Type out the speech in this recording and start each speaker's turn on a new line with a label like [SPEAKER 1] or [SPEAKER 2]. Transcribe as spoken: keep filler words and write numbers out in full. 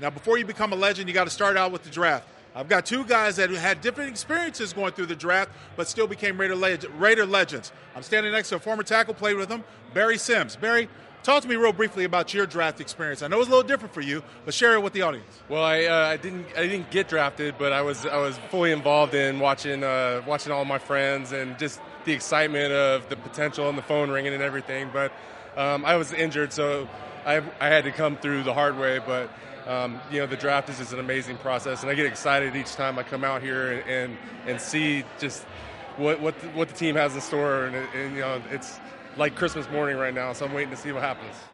[SPEAKER 1] Now, before you become a legend, you got to start out with the draft. I've got two guys that had different experiences going through the draft, but still became Raider, leg- Raider legends. I'm standing next to a former tackle, played with him, Barry Sims. Barry, talk to me real briefly about your draft experience. I know it's a little different for you, but share it with the audience.
[SPEAKER 2] Well, I, uh, I didn't I didn't get drafted, but I was I was fully involved in watching uh, watching all my friends and just the excitement of the potential and the phone ringing and everything. But um, I was injured, so I I had to come through the hard way. But um, you know, the draft is just an amazing process, and I get excited each time I come out here and and, and see just what what the, what the team has in store, and, and you know, it's like Christmas morning right now, so I'm waiting to see what happens.